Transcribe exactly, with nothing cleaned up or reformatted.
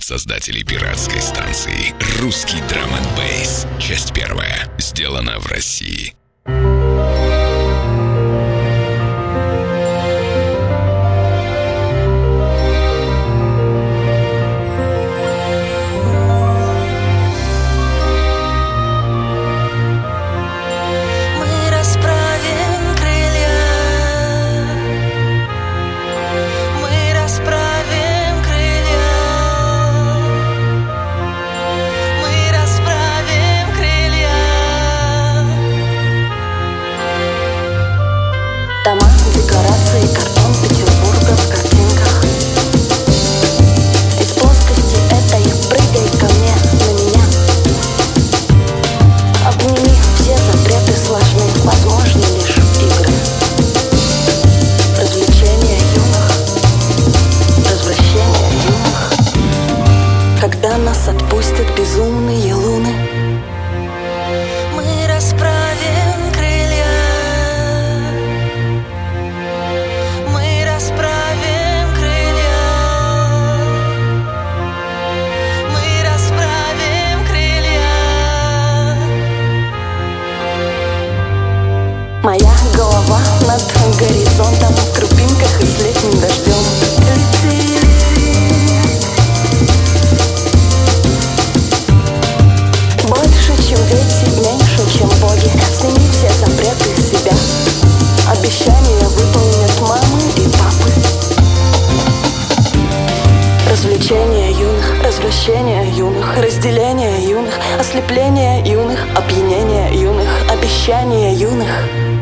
создателей пиратской станции. Русский драм энд бейс. Часть первая. Сделана в России. Дома, декорации, картон Петербурга в картинках. Из плоскости этой прыгай ко мне, на меня. Обними, все запреты сложны, возможны лишь игры. Развлечения юных, развращения юных. Когда нас отпустят безумные луны, мы расправим крылья. Моя голова над горизонтом в крупинках и с летним дождем. Лети. Больше, чем дети, меньше, чем боги. Сними все запреты с себя. Обещания выполнят мамы и папы. Развлечения юных, развращения юных, разделение юных, ослепление юных, опьянение юных, обещания юных.